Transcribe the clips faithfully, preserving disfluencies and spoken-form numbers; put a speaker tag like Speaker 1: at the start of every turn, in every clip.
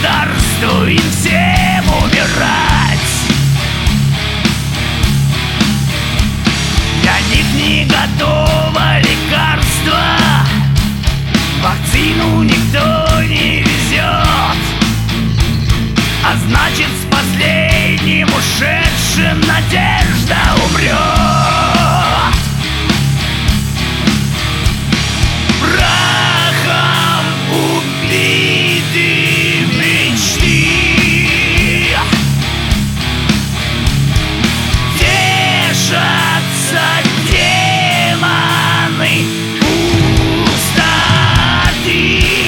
Speaker 1: государству им всем умирать. Для них не готово лекарство, вакцину никто не везет, а значит с последним ушедшим надежда умрет. Прахом убиты мечты, тешатся демоны пустоты.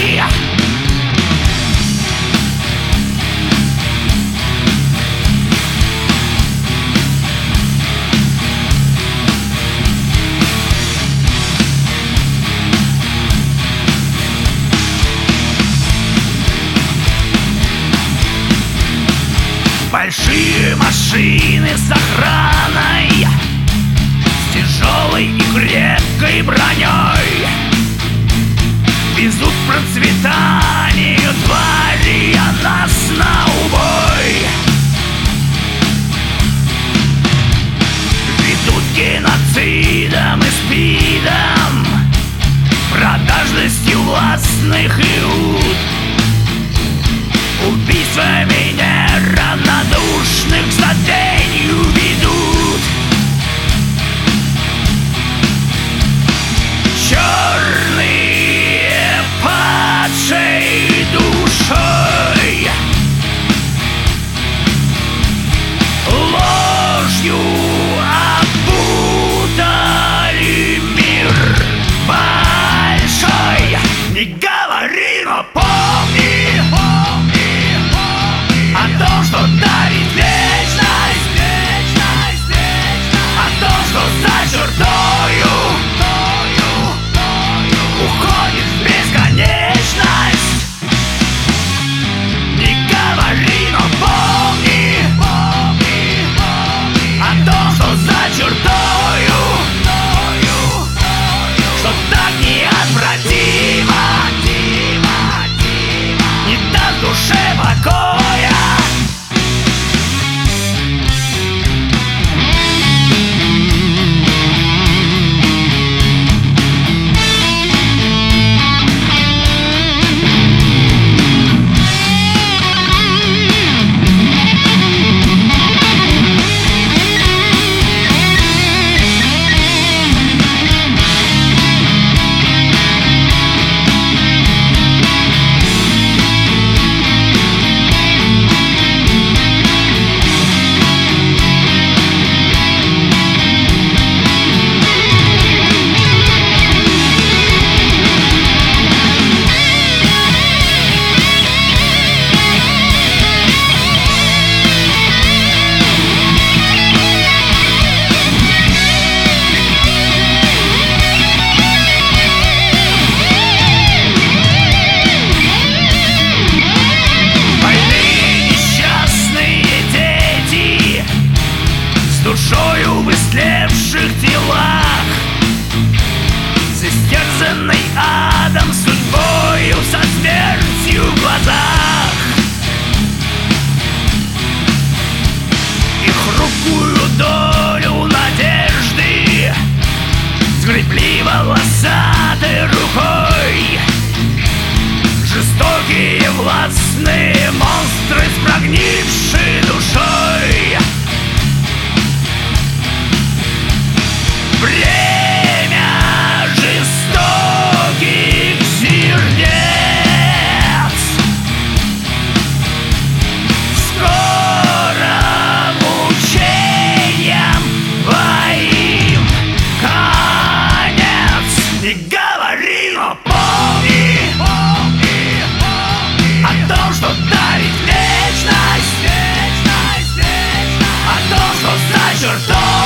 Speaker 1: Большие машины с охраной, с тяжелой и крепкой броней везут к процветанию твари, а нас на убой. Ведут геноцидом и спидом, продажностью властных иуд, убийствами неравнодушных за тенью ведут. Черные падшей душой, ложью опутали мир большой. Не говори, но помни о том, что дарит вечность, вечность, вечность, о том, что за чертою уходит в бесконечность. Не говори, но помни о том, что за чертою, что так неотвратимо не даст душе покоя. Душою в истлевших телах, с истерзанной адом судьбою, со смертью в глазах. Их хрупкую долю надежды сгребли волосатой рукой жестокие властные монстры с прогнившей душой. Время жестоких сердец, скоро мучениям твоим конец. Не говори, но помни о том, что дарит вечность, о том, что за чертой